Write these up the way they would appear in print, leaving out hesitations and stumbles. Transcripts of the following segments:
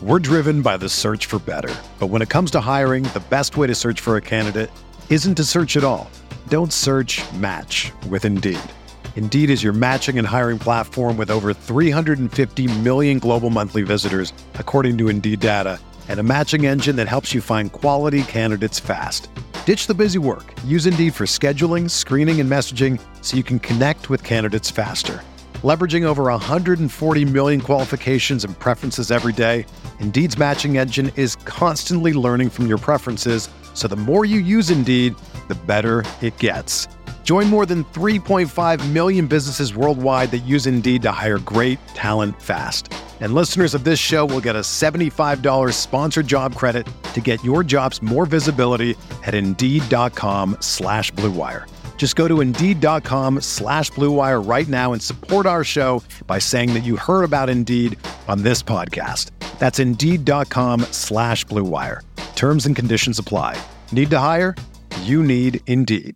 We're driven by the search for better. But when it comes to hiring, the best way to search for a candidate isn't to search at all. Don't search, match with Indeed. Indeed is your matching and hiring platform with over 350 million global monthly visitors, according to Indeed data, and a matching engine that helps you find quality candidates fast. Ditch the busy work. Use Indeed for scheduling, screening, and messaging so you can connect with candidates faster. Leveraging over 140 million qualifications and preferences every day, Indeed's matching engine is constantly learning from your preferences, so the more you use Indeed, the better it gets. Join more than 3.5 million businesses worldwide that use Indeed to hire great talent fast. And listeners of this show will get a $75 sponsored job credit to get your jobs more visibility at Indeed.com/Blue Wire. Just go to Indeed.com/Blue Wire right now and support our show by saying that you heard about Indeed on this podcast. That's Indeed.com/Blue Wire. Terms and conditions apply. Need to hire? You need Indeed.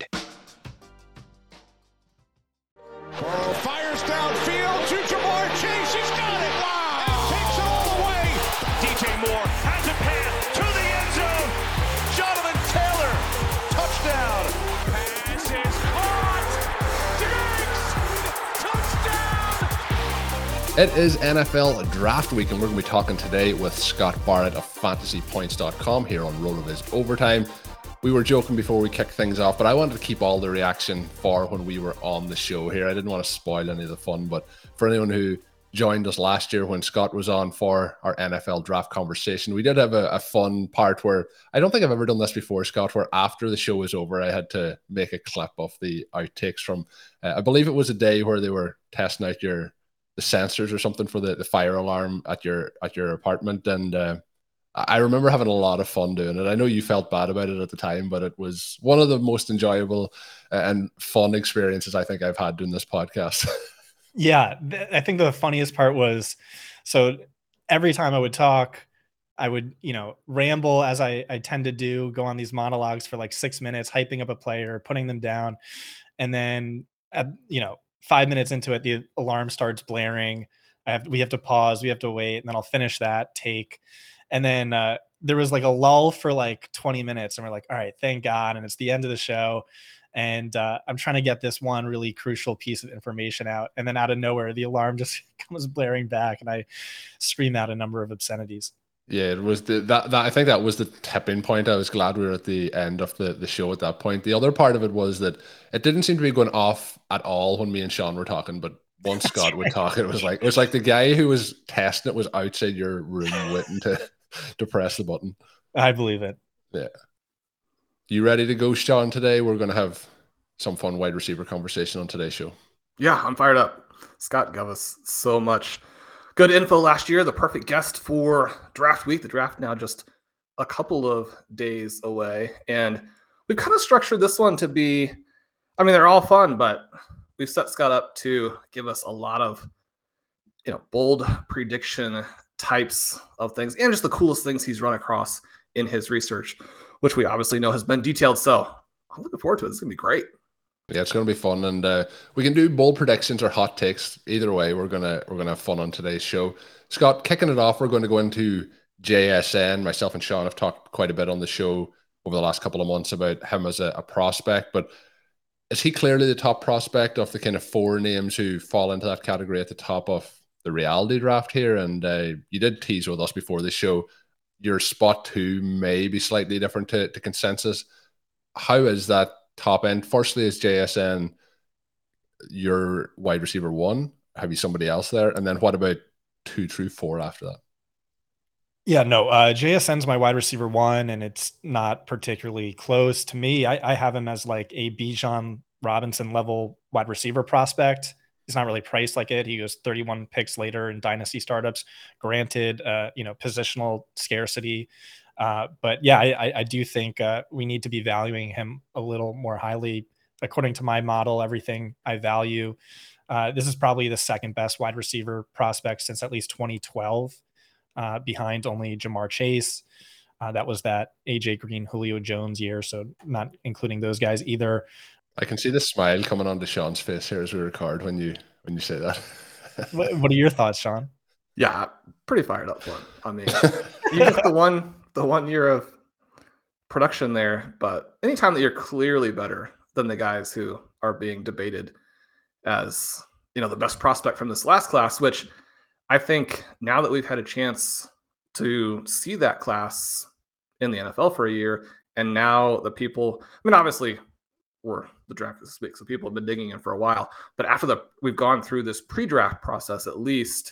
Burrow fires downfield to Jamar Chase. He's got it. Wow. And takes it all the way. DJ Moore has a pass to the end zone. Jonathan Taylor. Touchdown. Pass is caught. Diggs. Touchdown. It is NFL Draft Week, and we're going to be talking today with Scott Barrett of FantasyPoints.com here on RotoViz Overtime. We were joking before we kicked things off, but I wanted to keep all the reaction for when we were on the show here. I didn't want to spoil any of the fun, but for anyone who joined us last year when Scott was on for our NFL draft conversation, we did have a fun part where I don't think I've ever done this before, Scott, where after the show was over, I had to make a clip of the outtakes from, I believe it was a day where they were testing out the sensors or something for the fire alarm at your apartment, and I remember having a lot of fun doing it. I know you felt bad about it at the time, but it was one of the most enjoyable and fun experiences I think I've had doing this podcast. Yeah, I think the funniest part was, so every time I would talk, I would, ramble as I tend to do, go on these monologues for like 6 minutes, hyping up a player, putting them down. And then, 5 minutes into it, the alarm starts blaring. We have to pause, we have to wait, and then I'll finish that take. And then there was like a lull for like 20 minutes, and we're like, all right, thank God. And it's the end of the show. And I'm trying to get this one really crucial piece of information out. And then out of nowhere, the alarm just comes blaring back, and I scream out a number of obscenities. Yeah, it was I think that was the tipping point. I was glad we were at the end of the show at that point. The other part of it was that it didn't seem to be going off at all when me and Sean were talking, but once Scott would talk, it was like the guy who was testing it was outside your room waiting to press the button. I believe it. Yeah. You ready to go, Sean, today? We're going to have some fun wide receiver conversation on today's show. Yeah, I'm fired up. Scott gave us so much good info last year. The perfect guest for draft week. The draft now just a couple of days away. And we've kind of structured this one to be, they're all fun, but we've set Scott up to give us a lot of, bold prediction types of things and just the coolest things he's run across in his research, which we obviously know has been detailed. So I'm looking forward to it. It's going to be great. Yeah, it's going to be fun, and we can do bold predictions or hot takes. Either way, we're gonna have fun on today's show. Scott, kicking it off, we're going to go into JSN. Myself and Sean have talked quite a bit on the show over the last couple of months about him as a prospect, but is he clearly the top prospect of the kind of four names who fall into that category at the top of the reality draft here? And you did tease with us before the show, your spot two may be slightly different to consensus. How is that top end? Firstly, is JSN your wide receiver one? Have you somebody else there? And then what about 2 through 4 after that? Yeah, no, JSN's my wide receiver one, and it's not particularly close to me. I have him as like a Bijan Robinson level wide receiver prospect. He's not really priced like it. He goes 31 picks later in dynasty startups. Granted, positional scarcity. But yeah, I do think we need to be valuing him a little more highly. According to my model, everything I value. This is probably the second best wide receiver prospect since at least 2012. Behind only Jamar Chase. That was that AJ Green, Julio Jones year, so not including those guys either. I can see the smile coming onto Sean's face here as we record when you say that. What are your thoughts, Sean? Yeah, pretty fired up for him. I mean, you get the one year of production there, but anytime that you're clearly better than the guys who are being debated as, the best prospect from this last class, which I think now that we've had a chance to see that class in the NFL for a year, and now the people, I mean, obviously the draft this week, so people have been digging in for a while, but after we've gone through this pre-draft process, at least,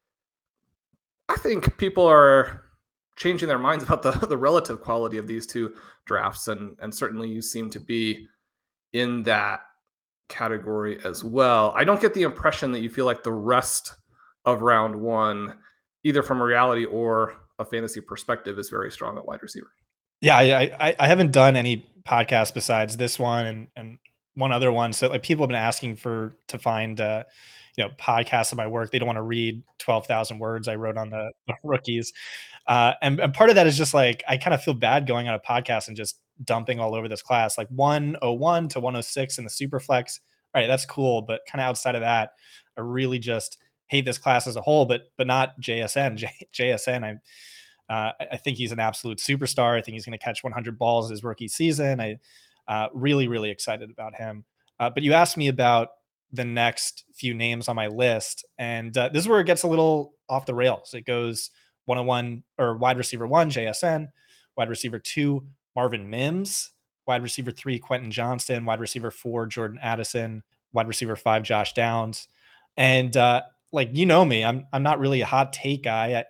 I think people are changing their minds about the relative quality of these two drafts, and certainly you seem to be in that category as well. I don't get the impression that you feel like the rest of round one, either from a reality or a fantasy perspective, is very strong at wide receiver. Yeah, I haven't done any podcasts besides this one and one other one. So like people have been asking to find podcasts of my work. They don't want to read 12,000 words I wrote on the rookies. And part of that is just like, I kind of feel bad going on a podcast and just dumping all over this class, like 101 to 106 in the super flex. All right, that's cool. But kind of outside of that, I really just hate this class as a whole, but not JSN. JSN, I think he's an absolute superstar. I think he's going to catch 100 balls his rookie season. I really, really excited about him. But you asked me about the next few names on my list, and this is where it gets a little off the rails. It goes 101 or wide receiver 1, JSN, wide receiver 2, Marvin Mims, wide receiver 3, Quentin Johnston, wide receiver 4, Jordan Addison, wide receiver 5, Josh Downs. And me, I'm not really a hot take guy.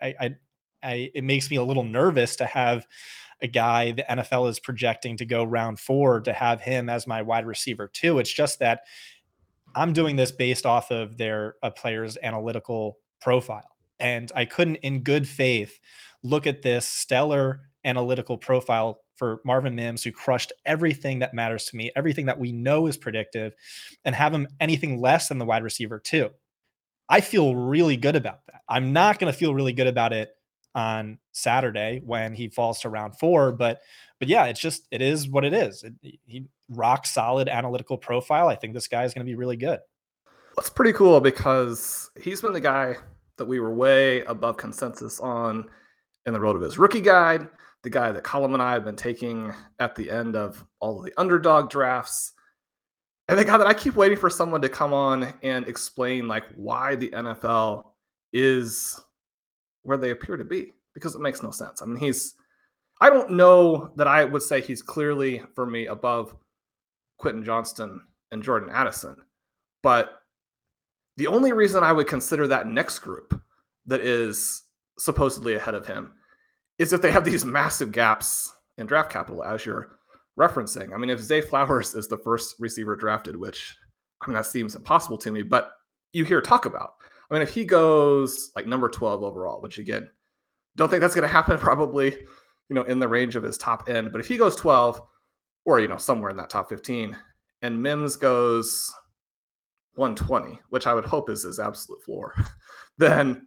It makes me a little nervous to have a guy the NFL is projecting to go round 4 to have him as my wide receiver 2. It's just that I'm doing this based off of a player's analytical profile. And I couldn't in good faith look at this stellar analytical profile for Marvin Mims, who crushed everything that matters to me, everything that we know is predictive, and have him anything less than the wide receiver 2. I feel really good about that. I'm not going to feel really good about it on Saturday when he falls to round 4, but yeah, it is what it is. He rock solid analytical profile. I think this guy is going to be really good. That's pretty cool because he's been the guy that we were way above consensus on in the Road of his rookie guide, the guy that Colin and I have been taking at the end of all of the underdog drafts, and the guy that I keep waiting for someone to come on and explain like why the NFL is where they appear to be, because it makes no sense. I mean, I don't know that I would say he's clearly, for me, above Quentin Johnston and Jordan Addison, but the only reason I would consider that next group that is supposedly ahead of him is if they have these massive gaps in draft capital, as you're referencing. I mean, if Zay Flowers is the first receiver drafted, which, I mean, that seems impossible to me, but you hear talk about. I mean, if he goes like number 12 overall, which again, don't think that's going to happen probably, in the range of his top end. But if he goes 12 or, somewhere in that top 15 and Mims goes 120, which I would hope is his absolute floor, then,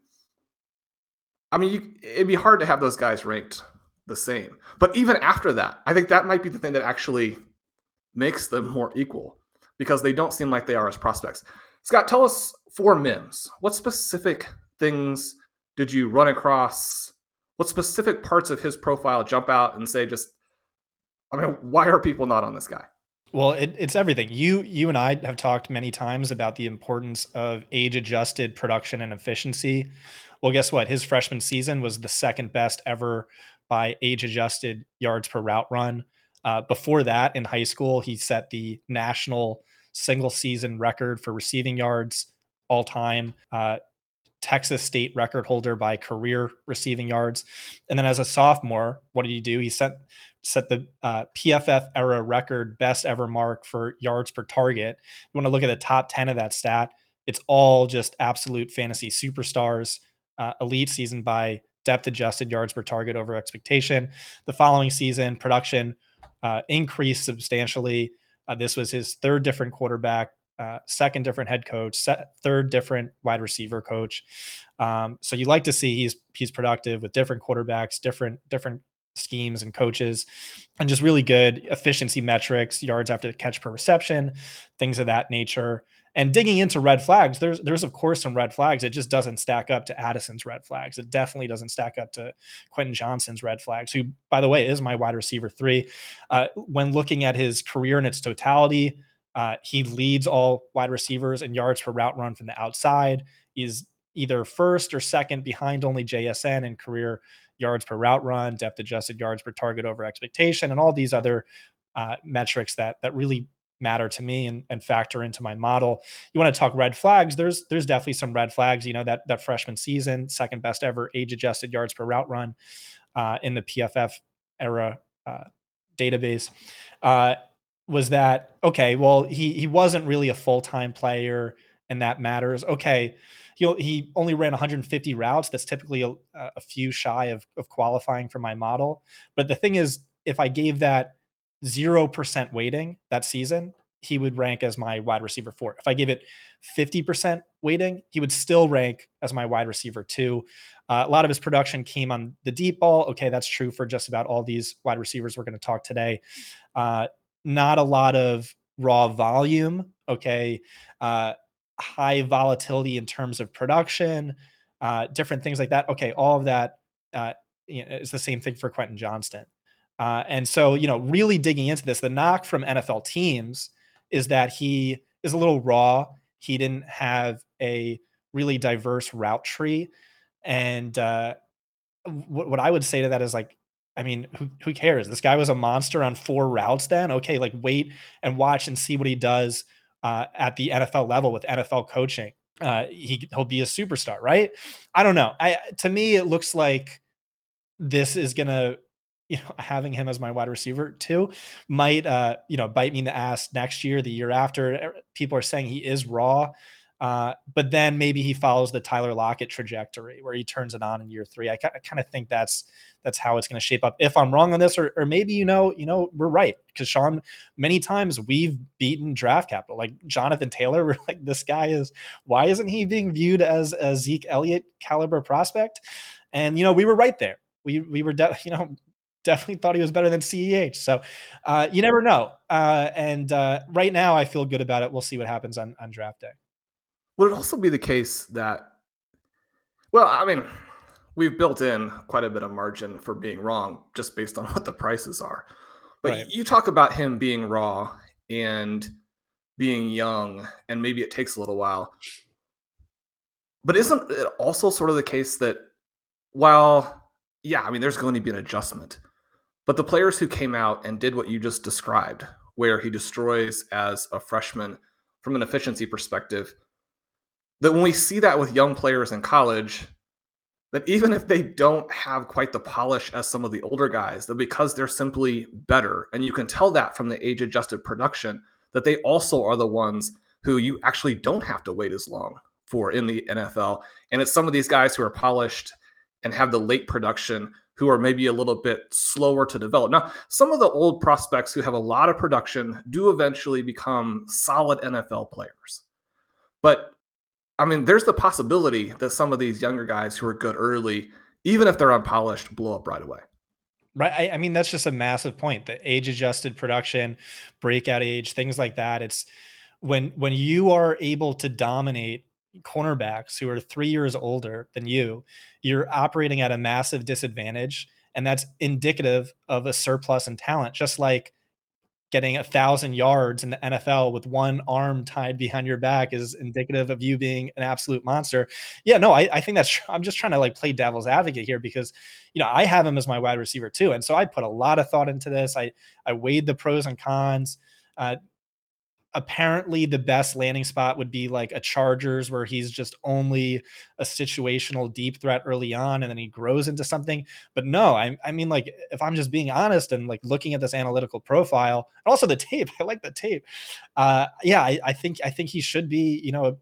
I mean, it'd be hard to have those guys ranked the same. But even after that, I think that might be the thing that actually makes them more equal, because they don't seem like they are as prospects. Scott, tell us for Mims, what specific things did you run across? What specific parts of his profile jump out and say why are people not on this guy? Well, it's everything. You and I have talked many times about the importance of age-adjusted production and efficiency. Well, guess what? His freshman season was the second best ever by age-adjusted yards per route run. Before that, in high school, he set the national single-season record for receiving yards all time. Texas State record holder by career receiving yards. And then as a sophomore, what did he do? He set the PFF era record best ever mark for yards per target. You want to look at the top 10 of that stat. It's all just absolute fantasy superstars. Elite season by depth adjusted yards per target over expectation. The following season, production increased substantially. This was his third different quarterback, second different head coach, third different wide receiver coach. So you like to see he's productive with different quarterbacks, different schemes and coaches, and just really good efficiency metrics, yards after the catch per reception, things of that nature. And digging into red flags, there's of course some red flags. It just doesn't stack up to Addison's red flags. It definitely doesn't stack up to Quentin Johnston's red flags, who, by the way, is my wide receiver 3. When looking at his career in its totality, he leads all wide receivers in yards per route run from the outside. He's either first or second behind only JSN in career yards per route run, depth adjusted yards per target over expectation, and all these other metrics that really matter to me and factor into my model. You want to talk red flags? There's definitely some red flags. That freshman season, second best ever age adjusted yards per route run in the PFF era database. Was that okay? Well, he wasn't really a full-time player, and that matters. Okay, he only ran 150 routes. That's typically a few shy of qualifying for my model. But the thing is, if I gave that 0% weighting that season, he would rank as my wide receiver 4. If I gave it 50% weighting, he would still rank as my wide receiver 2. A lot of his production came on the deep ball. Okay, that's true for just about all these wide receivers we're going to talk today. Not a lot of raw volume. Okay. High volatility in terms of production, different things like that. Okay. All of that is the same thing for Quentin Johnston. And so, really digging into this, the knock from NFL teams is that he is a little raw. He didn't have a really diverse route tree. And what I would say to that is like, I mean, who cares? This guy was a monster on 4 routes then. Okay, like wait and watch and see what he does at the NFL level with NFL coaching. He'll be a superstar, right? I don't know. To me, it looks like this is going to, having him as my wide receiver 2 might, bite me in the ass next year, the year after. People are saying he is raw. But then maybe he follows the Tyler Lockett trajectory where he turns it on in year 3. I kind of think that's how it's going to shape up. If I'm wrong on this, or maybe, we're right. Because Sean, many times we've beaten draft capital, like Jonathan Taylor. We're like, this guy why isn't he being viewed as a Zeke Elliott caliber prospect? And, we were right there. We were, definitely thought he was better than CEH. So you never know. And right now I feel good about it. We'll see what happens on draft day. Would it also be the case that, well, I mean, we've built in quite a bit of margin for being wrong just based on what the prices are. But Right. You talk about him being raw and being young, and maybe it takes a little while. But isn't it also sort of the case that there's going to be an adjustment. But the players who came out and did what you just described, where he destroys as a freshman from an efficiency perspective, that when we see that with young players in college, that even if they don't have quite the polish as some of the older guys, that because they're simply better, and you can tell that from the age-adjusted production, that they also are the ones who you actually don't have to wait as long for in the NFL. And it's some of these guys who are polished and have the late production who are maybe a little bit slower to develop. Now, some of the old prospects who have a lot of production do eventually become solid NFL players. But I mean, there's the possibility that some of these younger guys who are good early, even if they're unpolished, blow up right away. Right. I mean, that's just a massive point. The age-adjusted production, breakout age, things like that. It's when you are able to dominate cornerbacks who are 3 years older than you're operating at a massive disadvantage. And that's indicative of a surplus in talent, just like getting 1,000 yards in the NFL with one arm tied behind your back is indicative of you being an absolute monster. Yeah, no, I think I'm just trying to like play devil's advocate here because, I have him as my wide receiver too. And so I put a lot of thought into this. I weighed the pros and cons. Apparently the best landing spot would be like a Chargers where he's just only a situational deep threat early on and then he grows into something. But no, I mean, like if I'm just being honest and like looking at this analytical profile and also the tape, I like the tape. I think he should be,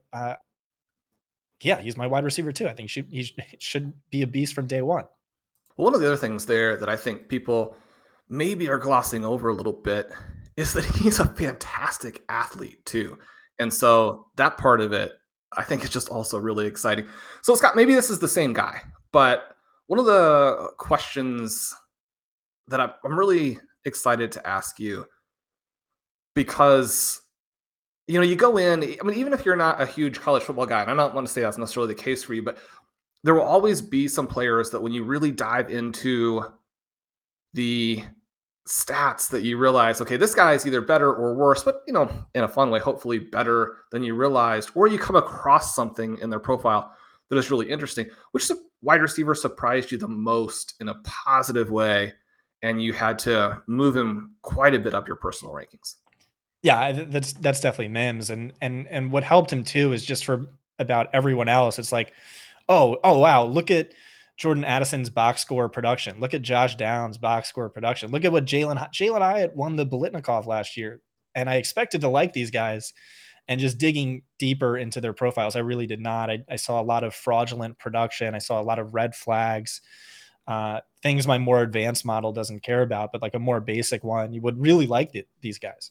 he's my wide receiver too. I think he should be a beast from day one. One of the other things there that I think people maybe are glossing over a little bit is that he's a fantastic athlete too. And so that part of it, I think is just also really exciting. So Scott, maybe this is the same guy, but one of the questions that I'm really excited to ask you, because you go in, I mean, even if you're not a huge college football guy, and I don't want to say that's necessarily the case for you, but there will always be some players that when you really dive into the stats that you realize, okay, this guy is either better or worse, but in a fun way, hopefully better than you realized, or you come across something in their profile that is really interesting. Which wide receiver surprised you the most in a positive way, and you had to move him quite a bit up your personal rankings? Yeah, that's definitely Mims, and what helped him too is just for about everyone else. It's like, oh wow, look at Jordan Addison's box score production. Look at Josh Downs' box score production. Look at what Jalen Hyatt won the Biletnikoff last year, and I expected to like these guys. And just digging deeper into their profiles, I really did not. I saw a lot of fraudulent production. I saw a lot of red flags, things my more advanced model doesn't care about, but like a more basic one, you would really like these guys.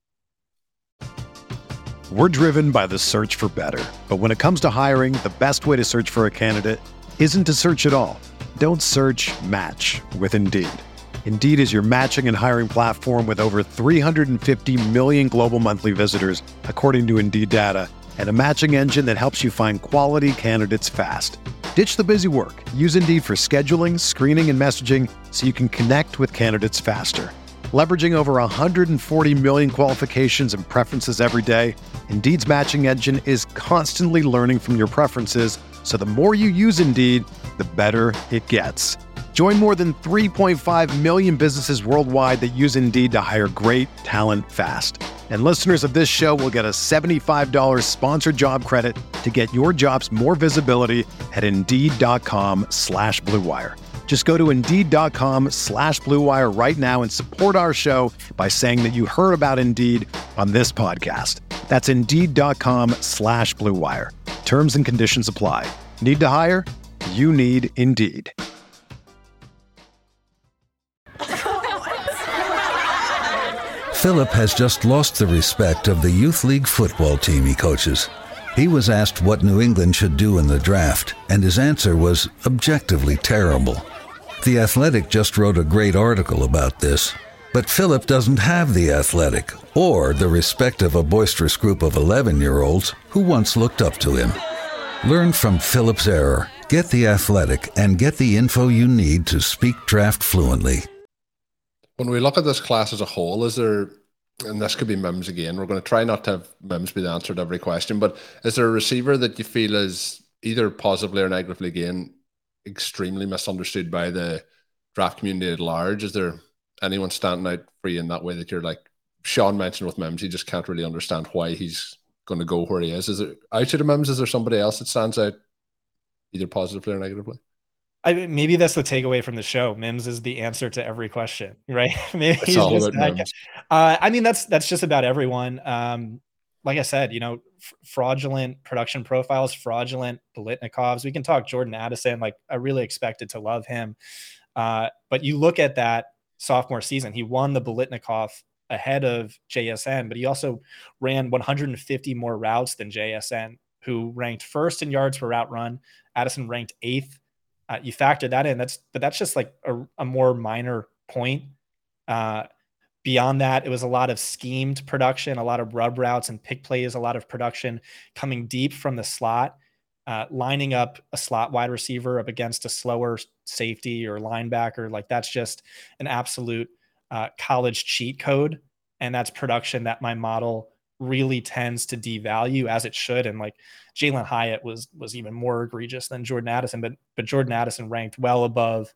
We're driven by the search for better. But when it comes to hiring, the best way to search for a candidate isn't to search at all. Don't search, match with Indeed. Indeed is your matching and hiring platform with over 350 million global monthly visitors, according to Indeed data, and a matching engine that helps you find quality candidates fast. Ditch the busy work. Use Indeed for scheduling, screening, and messaging so you can connect with candidates faster. Leveraging over 140 million qualifications and preferences every day, Indeed's matching engine is constantly learning from your preferences, so the more you use Indeed, the better it gets. Join more than 3.5 million businesses worldwide that use Indeed to hire great talent fast. And listeners of this show will get a $75 sponsored job credit to get your jobs more visibility at Indeed.com/Blue Wire. Just go to Indeed.com/Blue Wire right now and support our show by saying that you heard about Indeed on this podcast. That's Indeed.com/Blue Wire. Terms and conditions apply. Need to hire? You need Indeed. Philip has just lost the respect of the youth league football team he coaches. He was asked what New England should do in the draft, and his answer was objectively terrible. The Athletic just wrote a great article about this, but Philip doesn't have the Athletic or the respect of a boisterous group of 11-year-olds who once looked up to him. Learn from Philip's error, get the Athletic, and get the info you need to speak draft fluently. When we look at this class as a whole, is there, and this could be Mims again, we're going to try not to have Mims be the answer to every question, but is there a receiver that you feel is either positively or negatively, again, extremely misunderstood by the draft community at large? Is there anyone standing out for you in that way that you're like, Sean mentioned with Mims, you just can't really understand why he's going to go where he is? Is there, outside of Mims, is there somebody else that stands out either positively or negatively? Maybe that's the takeaway from the show. Mims is the answer to every question, right? Maybe it's all about Mims. I mean, that's just about everyone. Like I said, fraudulent production profiles, fraudulent Biletnikovs. We can talk Jordan Addison. Like, I really expected to love him. But you look at that sophomore season, he won the Biletnikoff ahead of JSN, but he also ran 150 more routes than JSN, who ranked first in yards per route run. Addison ranked 8th. You factor that in, but that's just like a more minor point. Beyond that, it was a lot of schemed production, a lot of rub routes and pick plays, a lot of production coming deep from the slot, lining up a slot wide receiver up against a slower safety or linebacker. Like, that's just an absolute college cheat code. And that's production that my model really tends to devalue, as it should. And like, Jalen Hyatt was even more egregious than Jordan Addison, but Jordan Addison ranked well above,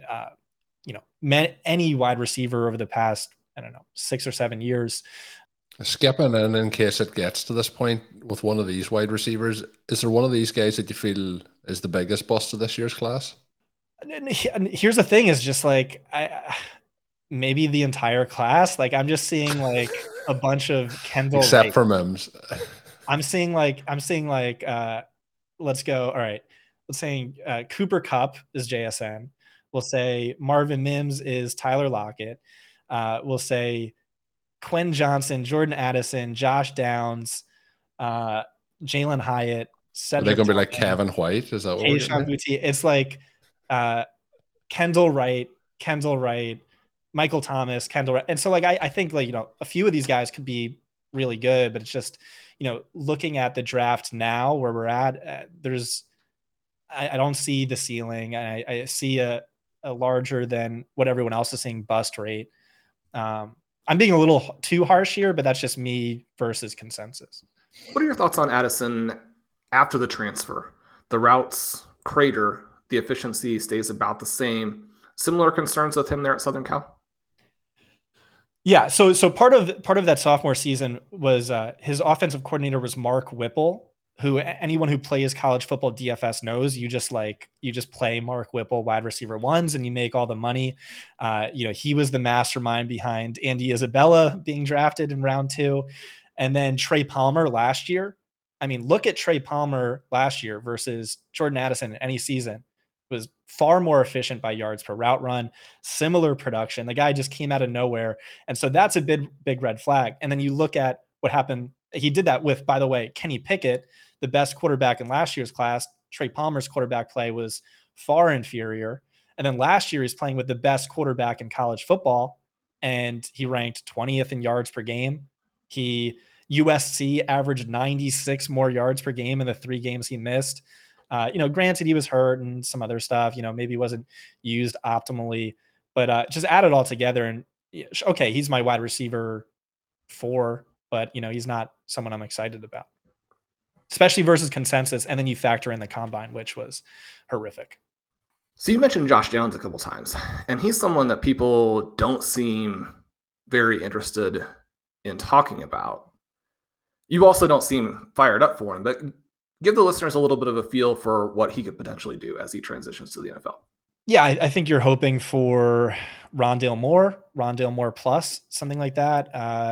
any wide receiver over the past, 6 or 7 years. Skipping in case it gets to this point with one of these wide receivers, is there one of these guys that you feel is the biggest bust of this year's class? And here's the thing: is just like maybe the entire class. Like, I'm just seeing like a bunch of Kendall, except for Mims. I'm seeing like let's go. All right, let's say Cooper Kupp is JSN. We'll say Marvin Mims is Tyler Lockett. We'll say Quinn Johnson, Jordan Addison, Josh Downs, Jalen Hyatt. Are they going to be like Kevin White? Is that what we're doing? It's like Kendall Wright, Michael Thomas, Kendall Wright. And so like I think like a few of these guys could be really good, but it's just, looking at the draft now where we're at, I don't see the ceiling. I see a larger than what everyone else is seeing bust rate. I'm being a little too harsh here, but that's just me versus consensus. What are your thoughts on Addison after the transfer? The routes crater, the efficiency stays about the same. Similar concerns with him there at Southern Cal? Yeah, so part of that sophomore season was his offensive coordinator was Mark Whipple, who anyone who plays college football DFS knows. You just play Mark Whipple wide receiver ones and you make all the money. He was the mastermind behind Andy Isabella being drafted in round 2. And then Trey Palmer last year. I mean, look at Trey Palmer last year versus Jordan Addison in any season. It was far more efficient by yards per route run, similar production. The guy just came out of nowhere. And so that's a big red flag. And then you look at what happened. He did that with, by the way, Kenny Pickett, the best quarterback in last year's class. Trey Palmer's quarterback play was far inferior. And then last year he's playing with the best quarterback in college football, and he ranked 20th in yards per game. USC averaged 96 more yards per game in the 3 games he missed. Granted he was hurt and some other stuff, maybe wasn't used optimally, but just add it all together and okay, he's my wide receiver 4, but he's not someone I'm excited about, especially versus consensus. And then you factor in the combine, which was horrific. So you mentioned Josh Downs a couple times, and he's someone that people don't seem very interested in talking about. You also don't seem fired up for him, but give the listeners a little bit of a feel for what he could potentially do as he transitions to the NFL. Yeah, I think you're hoping for Rondale Moore plus, something like that.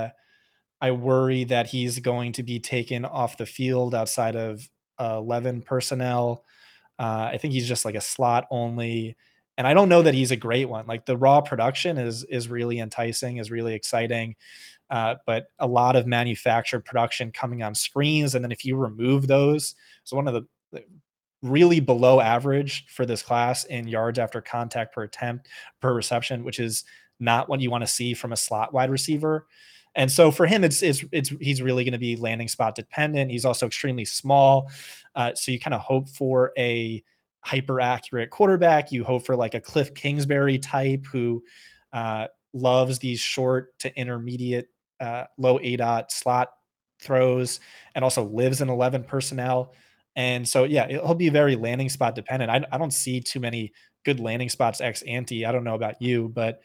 I worry that he's going to be taken off the field outside of 11 personnel. I think he's just like a slot only. And I don't know that he's a great one. Like the raw production is really enticing, is really exciting. But a lot of manufactured production coming on screens. And then if you remove those, so one of the really below average for this class in yards after contact per attempt per reception, which is not what you want to see from a slot wide receiver. And so for him, he's really going to be landing spot dependent. He's also extremely small. So you kind of hope for a hyper accurate quarterback. You hope for like a Cliff Kingsbury type who loves these short to intermediate low ADOT slot throws and also lives in 11 personnel. And so, yeah, he'll be very landing spot dependent. I don't see too many good landing spots ex ante. I don't know about you, but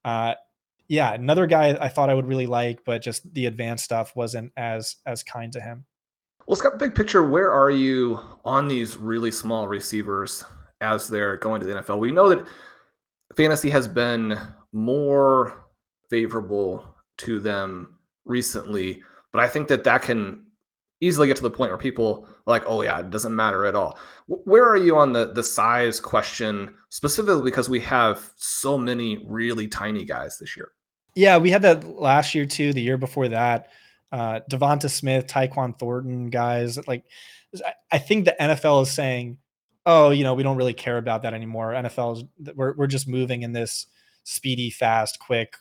yeah, another guy I thought I would really like, but just the advanced stuff wasn't as kind to him. Well, Scott, big picture, where are you on these really small receivers as they're going to the NFL? We know that fantasy has been more favorable to them recently, but I think that can easily get to the point where people are like, oh yeah, it doesn't matter at all. Where are you on the size question, specifically because we have so many really tiny guys this year? Yeah, we had that last year too, the year before that. Devonta Smith, Tyquan Thornton guys. Like, I think the NFL is saying, oh, we don't really care about that anymore. we're just moving in this speedy, fast, quick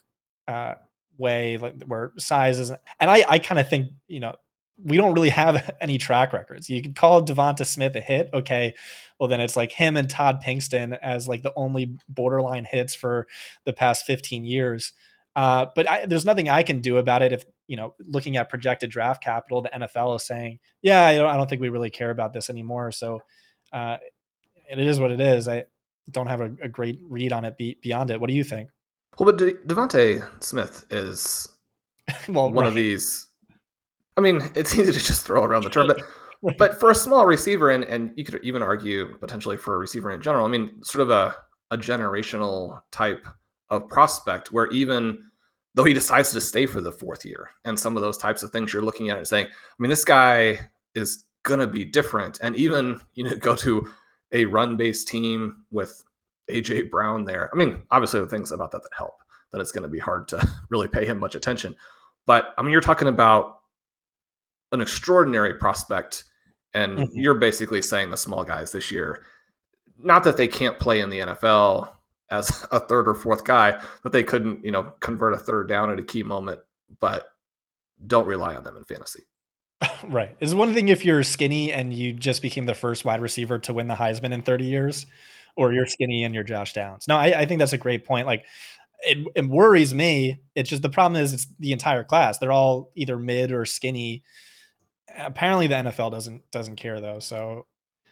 way, like where size isn't. And I kind of think, we don't really have any track records. You could call Devonta Smith a hit. Okay. Well, then it's like him and Todd Pinkston as like the only borderline hits for the past 15 years. But there's nothing I can do about it. If, looking at projected draft capital, the NFL is saying, yeah, I don't think we really care about this anymore. So it is what it is. I don't have a great read on it beyond it. What do you think? Well, but Devonta Smith is one of these. I mean, it's easy to just throw around the term, but for a small receiver, and you could even argue potentially for a receiver in general, I mean, sort of a generational type of prospect where even though he decides to stay for the 4th year and some of those types of things you're looking at and saying, I mean, this guy is going to be different. And even, go to a run-based team with AJ Brown there. I mean, obviously the things about that help, that it's going to be hard to really pay him much attention. But I mean, you're talking about an extraordinary prospect, and you're basically saying the small guys this year, not that they can't play in the NFL as a 3rd or 4th guy, that they couldn't, convert a 3rd down at a key moment, but don't rely on them in fantasy. Right. It's one thing if you're skinny and you just became the first wide receiver to win the Heisman in 30 years, or you're skinny and you're Josh Downs. No, I think that's a great point. Like it worries me. It's just the problem is it's the entire class. They're all either mid or skinny. Apparently the NFL doesn't care though. So,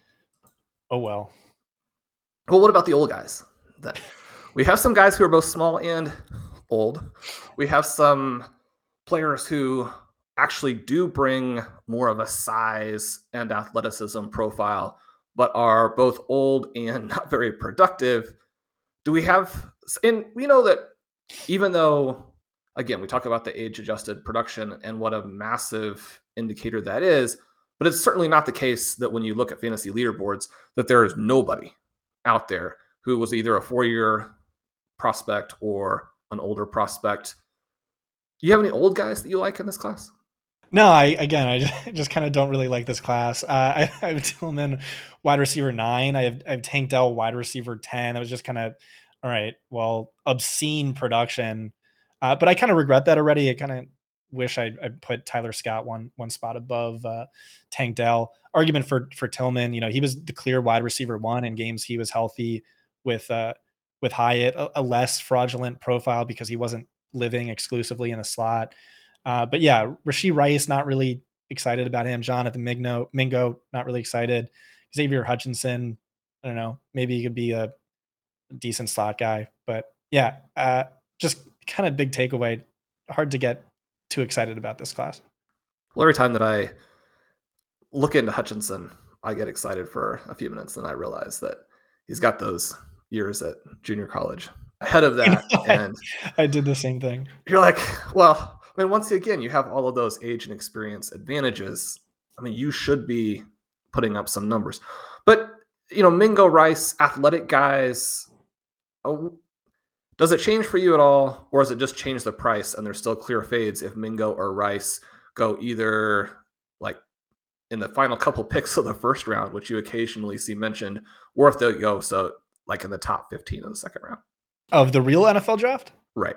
oh well. Well, what about the old guys? Then we have some guys who are both small and old. We have some players who actually do bring more of a size and athleticism profile, but are both old and not very productive. Do we have, and we know that even though, again, we talk about the age-adjusted production and what a massive indicator that is, but it's certainly not the case that when you look at fantasy leaderboards, that there is nobody out there who was either a 4-year prospect or an older prospect. Do you have any old guys that you like in this class? No, I just kind of don't really like this class. I have Tillman wide receiver 9. I have Tank Dell wide receiver 10. That was just kind of, all right, well, obscene production. But I kind of regret that already. I kind of wish I put Tyler Scott one spot above Tank Dell. Argument for Tillman, he was the clear wide receiver 1 in games he was healthy with Hyatt, a less fraudulent profile because he wasn't living exclusively in the slot. But yeah, Rashee Rice, not really excited about him. Jonathan Mingo, not really excited. Xavier Hutchinson, I don't know. Maybe he could be a decent slot guy. But yeah, just kind of big takeaway. Hard to get too excited about this class. Well, every time that I look into Hutchinson, I get excited for a few minutes, and I realize that he's got those years at junior college ahead of that. And I did the same thing. You're like, well, I mean, once again, you have all of those age and experience advantages. I mean, you should be putting up some numbers. But, Mingo, Rice, athletic guys, does it change for you at all? Or does it just change the price and there's still clear fades if Mingo or Rice go either like in the final couple picks of the first round, which you occasionally see mentioned, or if they go so like in the top 15 of the second round? Of the real NFL draft? Right.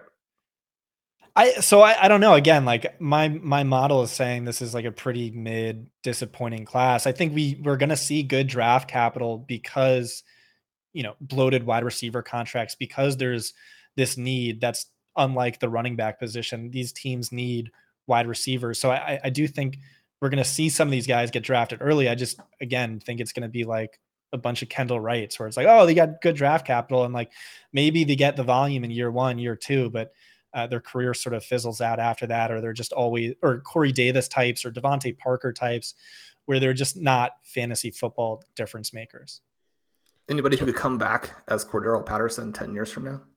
I don't know. Again, like my model is saying this is like a pretty mid disappointing class. I think we're going to see good draft capital because, bloated wide receiver contracts, because there's this need that's unlike the running back position. These teams need wide receivers. So I do think we're going to see some of these guys get drafted early. I just, again, think it's going to be like a bunch of Kendall Wrights where it's like, oh, they got good draft capital. And like, maybe they get the volume in year 1, year 2, but their career sort of fizzles out after that, or they're just always, or Corey Davis types or Devontae Parker types, where they're just not fantasy football difference makers. Anybody who could come back as Cordero Patterson 10 years from now?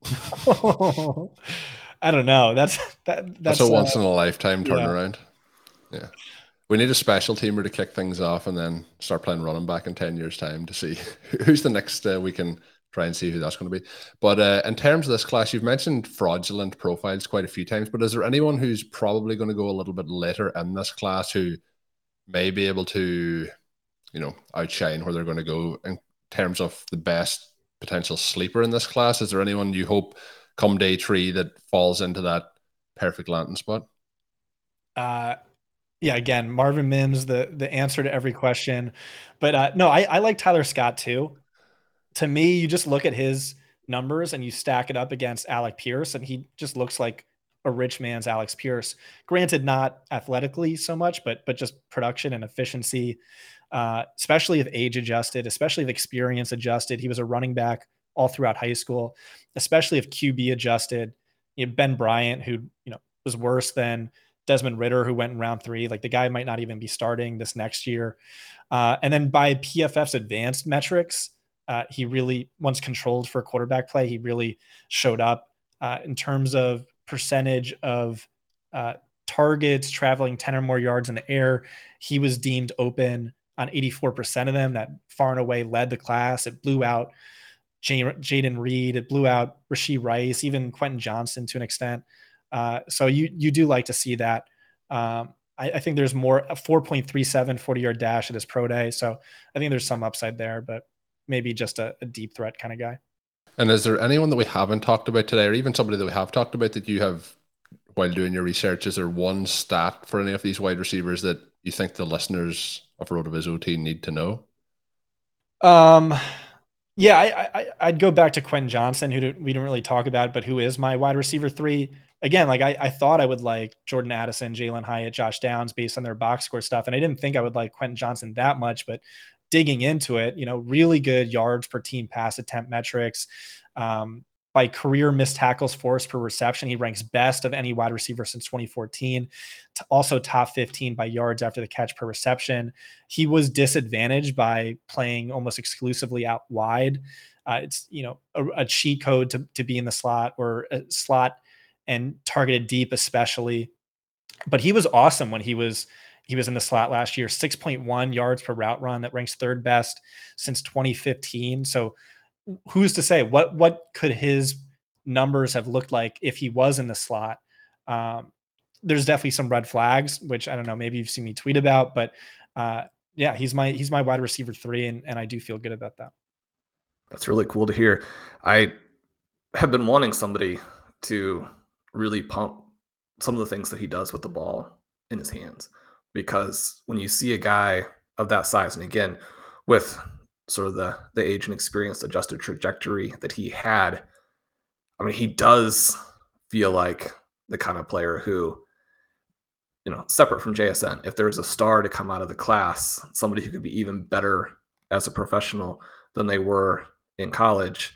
I don't know. That's a once in a lifetime turnaround. Yeah. We need a special teamer to kick things off and then start playing running back in 10 years' time to see who's the next we can try and see who that's going to be. But in terms of this class, you've mentioned fraudulent profiles quite a few times, but is there anyone who's probably going to go a little bit later in this class who may be able to, outshine where they're going to go in terms of the best potential sleeper in this class? Is there anyone you hope come day 3 that falls into that perfect landing spot? Yeah, again, Marvin Mims, the answer to every question. But no, I like Tyler Scott too. To me, you just look at his numbers and you stack it up against Alec Pierce, and he just looks like a rich man's Alex Pierce. Granted, not athletically so much, but just production and efficiency, especially if age adjusted, especially if experience adjusted. He was a running back all throughout high school, especially if QB adjusted. Ben Bryant, who was worse than Desmond Ridder, who went in round 3. Like, the guy might not even be starting this next year. And then by PFF's advanced metrics, he really, once controlled for quarterback play, he really showed up in terms of percentage of targets traveling 10 or more yards in the air. He was deemed open on 84% of them. That far and away led the class. It blew out Jaden Reed. It blew out Rashee Rice, even Quentin Johnson to an extent. So you do like to see that. I think there's more, a 4.37 40-yard dash at his pro day. So I think there's some upside there, but maybe just a deep threat kind of guy. And is there anyone that we haven't talked about today, or even somebody that we have talked about that you have while doing your research? Is there one stat for any of these wide receivers that you think the listeners of RotoViz OT need to know? Yeah, I'd go back to Quentin Johnson, who we didn't really talk about, but who is my wide receiver 3. Again, like I thought I would like Jordan Addison, Jalen Hyatt, Josh Downs based on their box score stuff. And I didn't think I would like Quentin Johnson that much, but digging into it, really good yards per team pass attempt metrics. By career missed tackles forced per reception, he ranks best of any wide receiver since 2014. Also top 15 by yards after the catch per reception. He was disadvantaged by playing almost exclusively out wide. It's a cheat code to be in the slot or a slot and targeted deep especially. But he was awesome when he was in the slot last year. 6.1 yards per route run. That ranks third best since 2015. So who's to say what could his numbers have looked like if he was in the slot? There's definitely some red flags, which I don't know, maybe you've seen me tweet about, but yeah, he's my wide receiver 3. And I do feel good about that. That's really cool to hear. I have been wanting somebody to really pump some of the things that he does with the ball in his hands, because when you see a guy of that size, and again, with sort of the age and experience adjusted trajectory that he had, I mean, he does feel like the kind of player who, separate from JSN, if there's a star to come out of the class, somebody who could be even better as a professional than they were in college.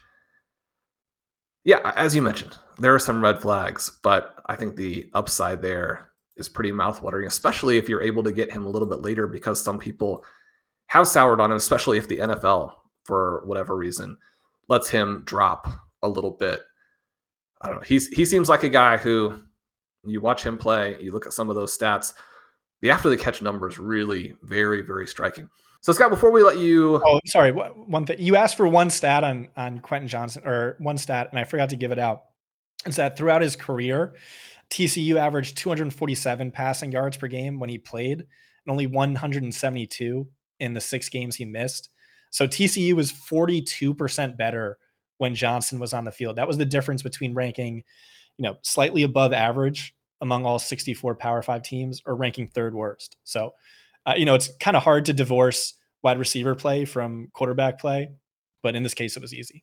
Yeah, as you mentioned, there are some red flags, but I think the upside there is pretty mouthwatering, especially if you're able to get him a little bit later, because some people have soured on him, especially if the NFL, for whatever reason, lets him drop a little bit. I don't know. He seems like a guy who, you watch him play, you look at some of those stats, the after the catch numbers really very, very striking. So Scott, before we let you... Oh, sorry. One thing. You asked for one stat on Quentin Johnson, or one stat, and I forgot to give it out. Is that throughout his career, TCU averaged 247 passing yards per game when he played, and only 172 in the 6 games he missed. So TCU was 42% better when Johnson was on the field. That was the difference between ranking, slightly above average among all 64 Power 5 teams or ranking third worst. So, it's kind of hard to divorce wide receiver play from quarterback play, but in this case, it was easy.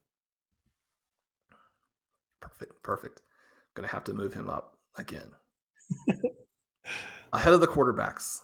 Perfect. Going to have to move him up again. Ahead of the quarterbacks.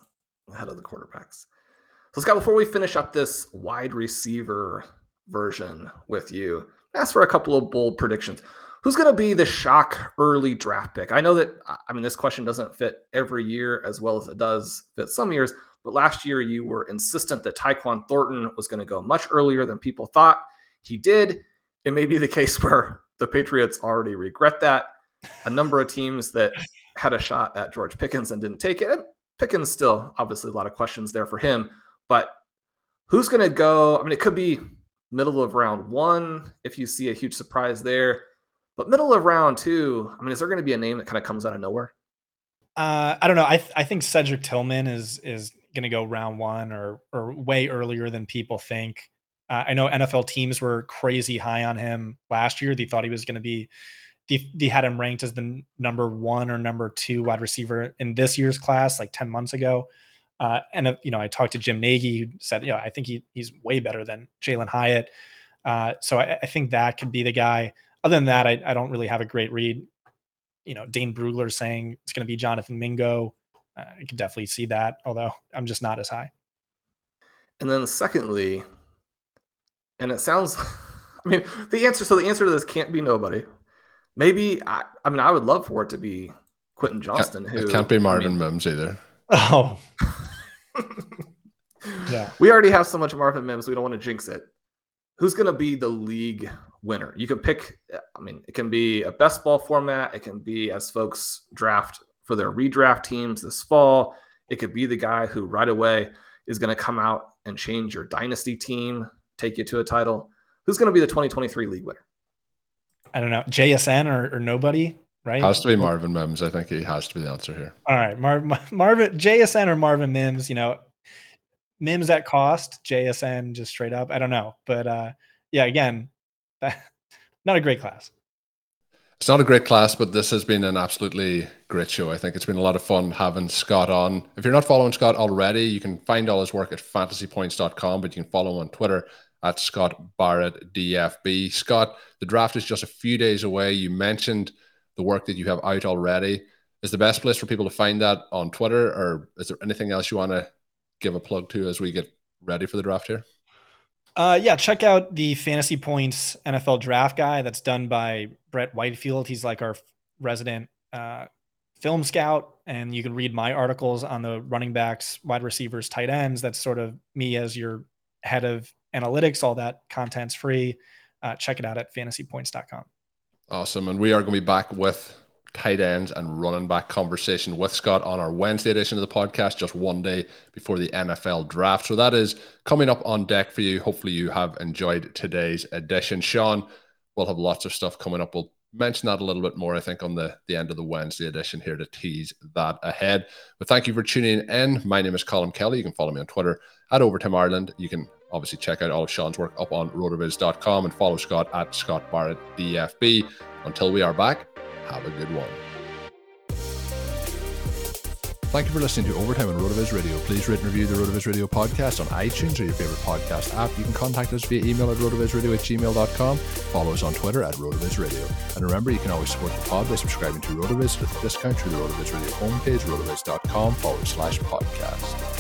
So Scott, before we finish up this wide receiver version with you, ask for a couple of bold predictions. Who's going to be the shock early draft pick? I know that, this question doesn't fit every year as well as it does fit some years, but last year you were insistent that Tyquan Thornton was going to go much earlier than people thought. He did. It may be the case where the Patriots already regret that. A number of teams that had a shot at George Pickens and didn't take it. And Pickens still, obviously, a lot of questions there for him. But who's going to go? It could be middle of round 1 if you see a huge surprise there. But middle of round 2, is there going to be a name that kind of comes out of nowhere? I don't know. I think Cedric Tillman is going to go round 1 or way earlier than people think. I know NFL teams were crazy high on him last year. They thought he was going to be, they had him ranked as the number 1 or number 2 wide receiver in this year's class, like 10 months ago. And I talked to Jim Nagy, who said, I think he's way better than Jalen Hyatt. So I think that could be the guy. Other than that, I don't really have a great read. Dane Brugler saying it's going to be Jonathan Mingo. I can definitely see that, although I'm just not as high. And then secondly, and it sounds, the answer to this can't be nobody. Maybe, I would love for it to be Quentin Johnston. It can't be Marvin Mims either. Oh. Yeah. We already have so much Marvin Mims, we don't want to jinx it. Who's going to be the league winner? You can pick, it can be a best ball format. It can be as folks draft for their redraft teams this fall. It could be the guy who right away is going to come out and change your dynasty team, take you to a title. Who's going to be the 2023 league winner? I don't know. JSN or nobody, right? Has to be Marvin Mims. I think he has to be the answer here. All right. Marvin, JSN or Marvin Mims, Mims at cost, JSN just straight up. I don't know. But yeah, again, not a great class. It's not a great class, but this has been an absolutely great show. I think it's been a lot of fun having Scott on. If you're not following Scott already, you can find all his work at fantasypoints.com, but you can follow him on Twitter at Scott Barrett DFB. Scott, the draft is just a few days away. You mentioned the work that you have out already. Is the best place for people to find that on Twitter, or is there anything else you want to give a plug to as we get ready for the draft here? Yeah, check out the Fantasy Points NFL Draft Guide that's done by Brett Whitefield. He's like our resident film scout, and you can read my articles on the running backs, wide receivers, tight ends. That's sort of me as your head of analytics. All that content's free. Check it out at fantasypoints.com. Awesome. And we are going to be back with tight ends and running back conversation with Scott on our Wednesday edition of the podcast, just one day before the NFL draft. So that is coming up on deck for you. Hopefully you have enjoyed today's edition. Sean, we'll have lots of stuff coming up. We'll mention that a little bit more, I think, on the end of the Wednesday edition here to tease that ahead. But thank you for tuning in. My name is Colin Kelly. You can follow me on Twitter at Overtime Ireland. You can obviously check out all of Sean's work up on rotoviz.com and follow Scott at Scott Barrett DFB. Until we are back, have a good one. Thank you for listening to Overtime on RotoViz Radio. Please rate and review the RotoViz Radio podcast on iTunes or your favorite podcast app. You can contact us via email at rotovizradio@gmail.com. Follow us on Twitter at RotoViz Radio. And remember, you can always support the pod by subscribing to RotoViz with a discount through the RotoViz Radio homepage, rotoviz.com/podcast.